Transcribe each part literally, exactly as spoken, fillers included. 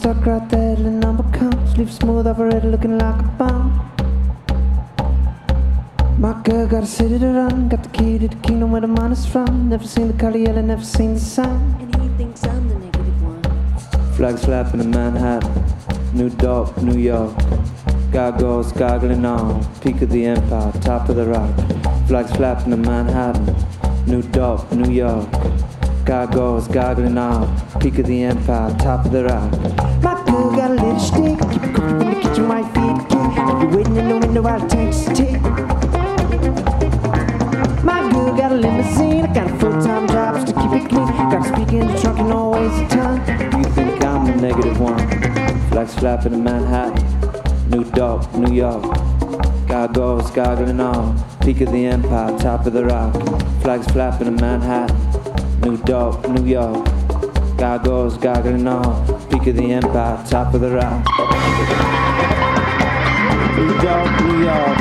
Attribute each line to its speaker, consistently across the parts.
Speaker 1: stuck right there till the number comes. Leave smooth operator looking like a bomb. My girl got a city to run, got the key to the kingdom where the money's from. Never seen the color yellow, never seen the sun.
Speaker 2: And he thinks I'm the negative one.
Speaker 1: Flags flapping in Manhattan, New York, New York. Gargoyles goggling on, peak of the empire, top of the rock. Flags flapping in Manhattan, New York, New York. Gargoyles goggling on, peak of the empire, top of the rock. My girl got a little stick, keep it cooking in the kitchen, my feet kick. You're waiting in the window while it takes a tick. My girl got a limousine, I got a full-time job just to keep it clean. Got to speak in the trunk and always a ton. You think I'm the negative one? Flags flapping in Manhattan, New York, New York. Gargoyles goggling on, peak of the empire, top of the rock. Flags flapping in Manhattan, New York, New York. Gargoyles goggling on, peak of the empire, top of the rock. New York, New York.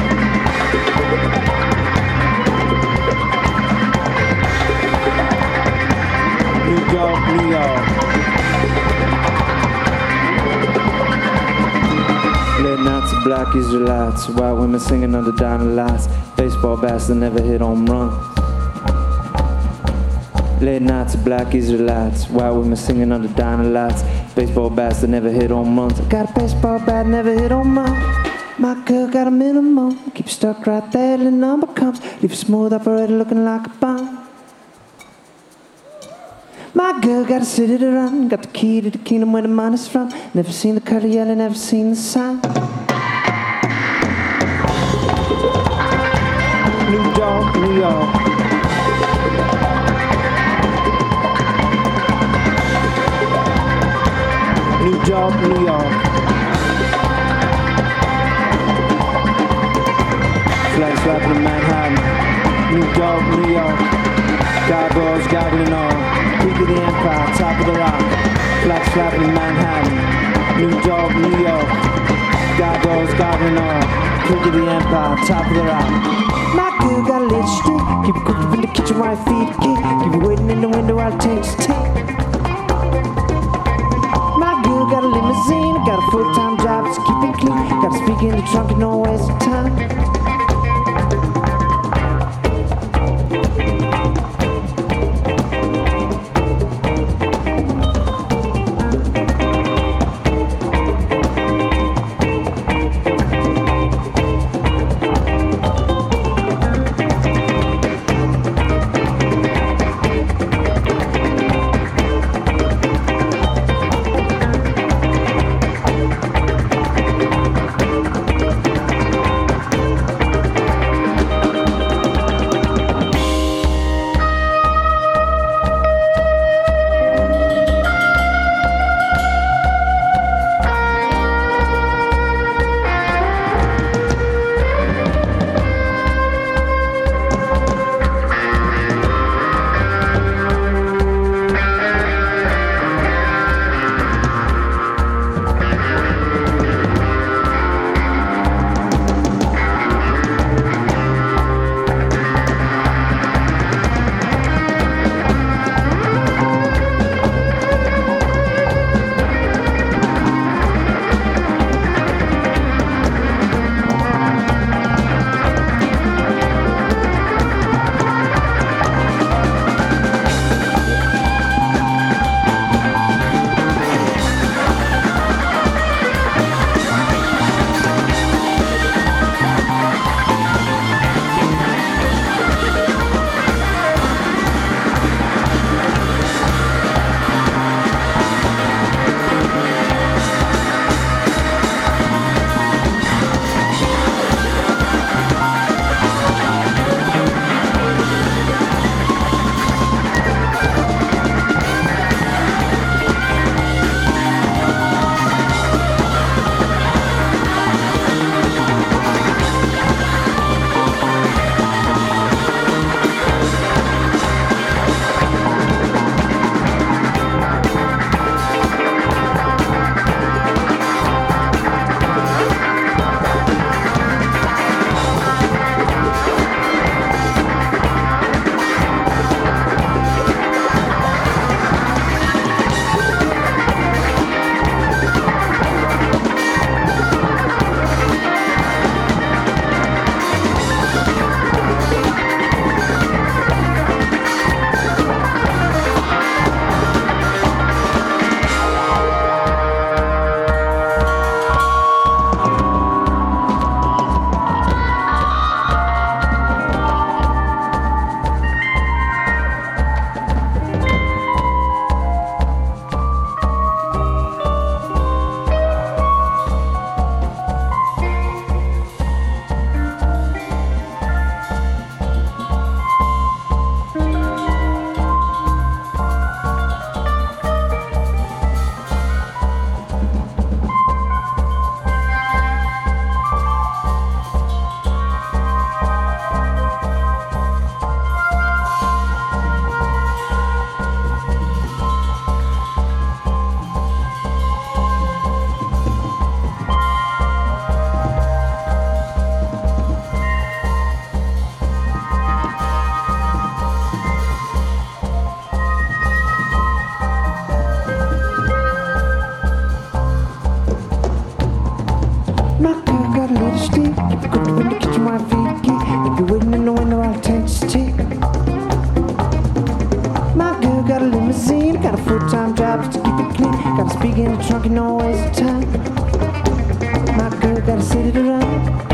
Speaker 1: New York, New York. Late nights of black Israelites, white women singing under diamond lights. Baseball bats that never hit home runs. Late nights of black Israelites, white women singing under diamond lights. Baseball bats that never hit home runs. I got a baseball bat, never hit home run. My girl got a minimum, keep stuck right there till the number comes. Leave a smooth operator looking like a bomb. My girl got a city to run, got the key to the kingdom where the money's from. Never seen the color yellow, never seen the sun. New York, New York. New York, New York. Flags flapping in Manhattan, New York, New York. Gargoyles goggling on, peak of the empire, top of the rock. Flags flapping in Manhattan, New York, New York. Gargoyles goggling on, peak of the empire, top of the rock. My girl got a little stick, keep it cooking in the kitchen while your feet kick. Keep it waiting in the window while it takes a tick. My girl got a limousine, got a full-time job just to keep it clean. Got to speak in the trunk and no waste of time. got a full-time job just to keep it clean. Gotta speak in the trunk and always the time. My girl gotta sit it around.